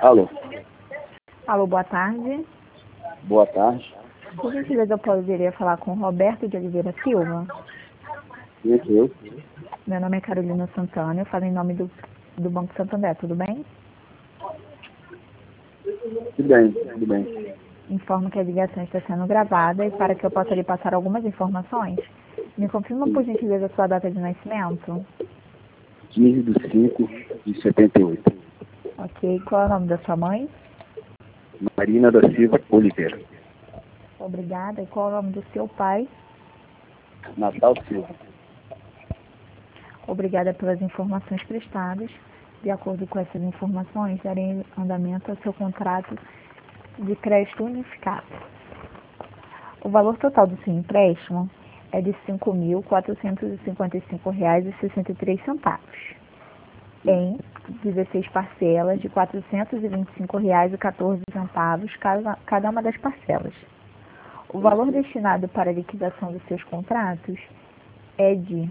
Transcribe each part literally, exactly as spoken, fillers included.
Alô, Alô, boa tarde. boa tarde. Por gentileza, eu poderia falar com o Roberto de Oliveira Silva? Quem é que eu? Meu nome é Carolina Santana, eu falo em nome do, do Banco Santander, tudo bem? Tudo bem, tudo bem. Informo que a ligação está sendo gravada e para que eu possa lhe passar algumas informações, me confirma por gentileza a sua data de nascimento? quinze de cinco de setenta e oito. Ok, qual é o nome da sua mãe? Marina da Silva Oliveira. Obrigada, e qual é o nome do seu pai? Natal Silva. Obrigada pelas informações prestadas. De acordo com essas informações, darei andamento ao seu contrato de crédito unificado. O valor total do seu empréstimo é de cinco mil quatrocentos e cinquenta e cinco reais e sessenta e três centavos, em dezesseis parcelas de quatrocentos e vinte e cinco reais e quatorze centavos cada, cada uma das parcelas. O valor destinado para a liquidação dos seus contratos é de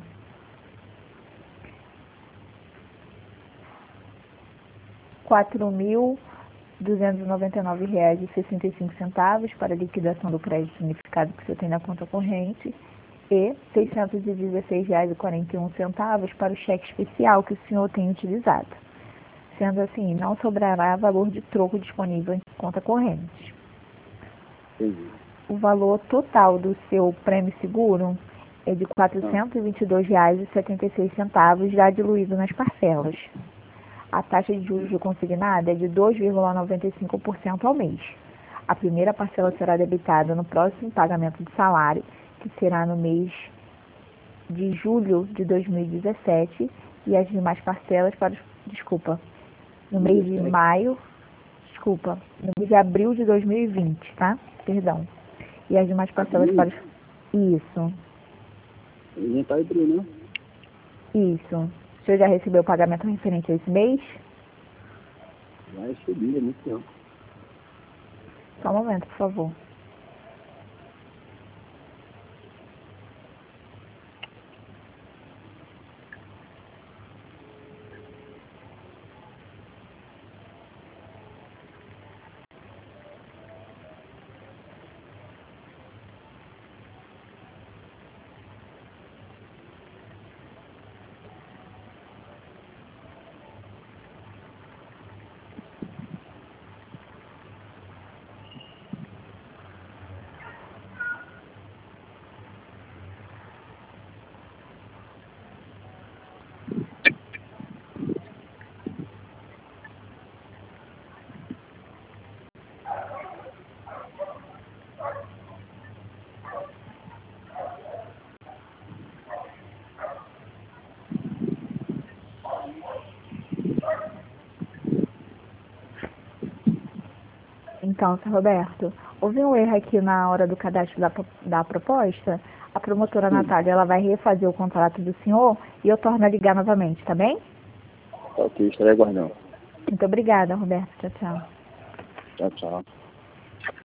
quatro mil duzentos e noventa e nove reais e sessenta e cinco centavos para a liquidação do crédito unificado que você tem na conta corrente e seiscentos e dezesseis reais e quarenta e um centavos para o cheque especial que o senhor tem utilizado. Sendo assim, não sobrará valor de troco disponível em conta corrente. Entendi. O valor total do seu prêmio seguro é de quatrocentos e vinte e dois reais e setenta e seis centavos, já diluído nas parcelas. A taxa de juros consignada é de dois vírgula noventa e cinco por cento ao mês. A primeira parcela será debitada no próximo pagamento de salário, que será no mês de julho de dois mil e dezessete, e as demais parcelas para, desculpa, no mês de maio, desculpa, no mês de abril de dois mil e vinte, tá? Perdão. E as demais parcelas para os... Isso, Ninguém tá aí, Bruno, né? isso. O senhor já recebeu o pagamento referente a esse mês? Já recebi, é muito tempo. Só um momento, por favor. Então, senhor Roberto, houve um erro aqui na hora do cadastro da, da proposta. A promotora Sim. Natália, ela vai refazer o contrato do senhor e eu torno a ligar novamente, tá bem? Tá ok, estarei aguardando. Muito obrigada, Roberto. Tchau, tchau. Tchau, tchau.